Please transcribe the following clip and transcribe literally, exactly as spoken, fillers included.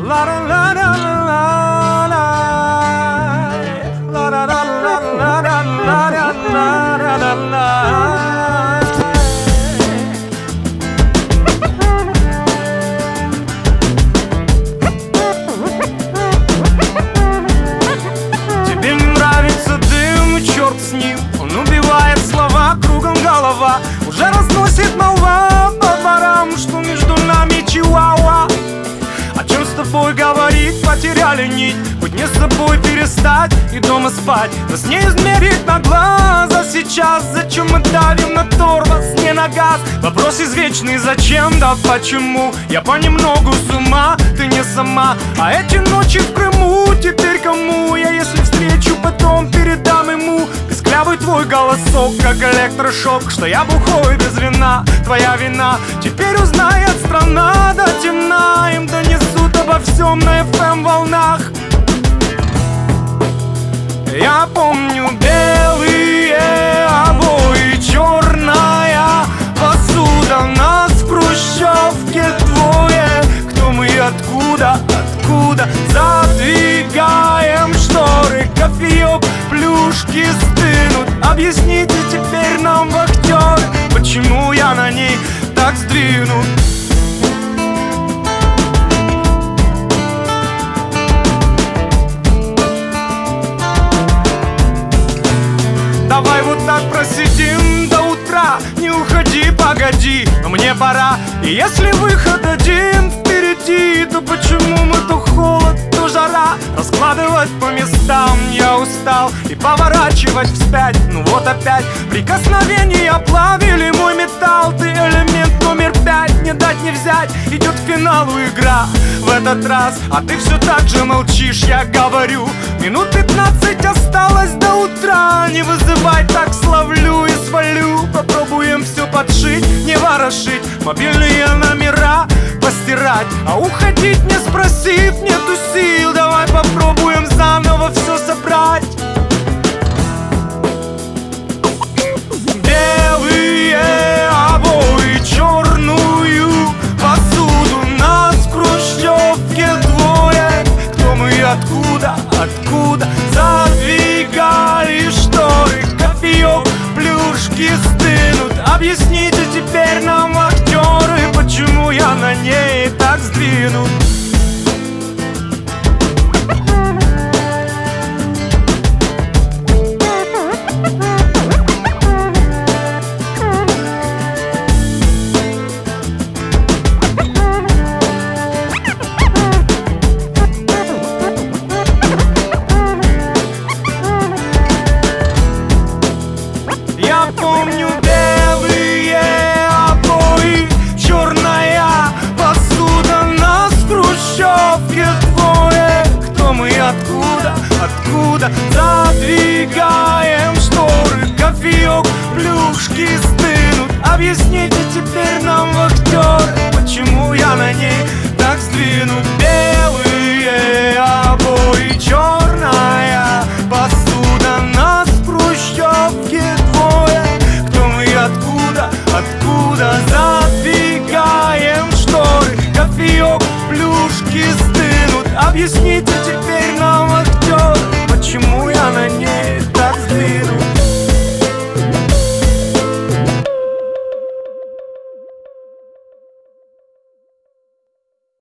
Тебе не нравится дым, и черт с ним. Он убивает слова, кругом голова. Уже разносит молва по дворам, что между нами чиуауа. О чем с тобой говорить, потеряли нить. Быть не с собой перестать и дома спать. Нас не измерить на глаза сейчас. Зачем мы давим на тормоз, не на газ? Вопрос извечный, зачем, да почему? Я понемногу с ума, ты не сама. А эти ночи в Крыму теперь кому? Я если встречу, потом передам ему. Песклявый твой голосок, как электрошок. Что я бухой без вина, твоя вина. Теперь узнает страна до темна. Им донесут обо всем на эф эм волнах. Я помню белые обои, черная посуда. Нас в хрущевке двое. Кто мы и откуда, откуда? Задвигаем шторы, кофеек, плюшки стынут. Объясните теперь нам, вахтеры, почему я на ней так сдвинут. Давай вот так просидим до утра. Не уходи, погоди, но мне пора. И если выход один впереди, то почему мы то холод, то жара? Раскладывать по местам я устал и поворачивать вспять. Ну вот опять прикосновения плавили мой металл. Ты элемент номер пять, не дать не взять. Идет к финалу игра в этот раз, а ты все так же молчишь, я говорю. Минут пятнадцать осталось до утра. Не вызывай, так словлю и свалю. Попробуем все подшить, не ворошить. Мобильные номера постирать, а уходить не спросив нету сил. Давай попробуем заново все собрать. Белые обои, черную посуду. Нас в хрущевке двое. Кто мы и откуда, откуда? Задвигали шторы, кофеек, плюшки стынут. Объясните теперь нам, актеры, почему я на ней так сдвинут. Я помню белые обои, черная посуда. Нас в хрущевке двое. Кто мы и откуда, откуда? Задвигаем шторы, кофеек, плюшки стынут. Объясните теперь нам, вахтеры, почему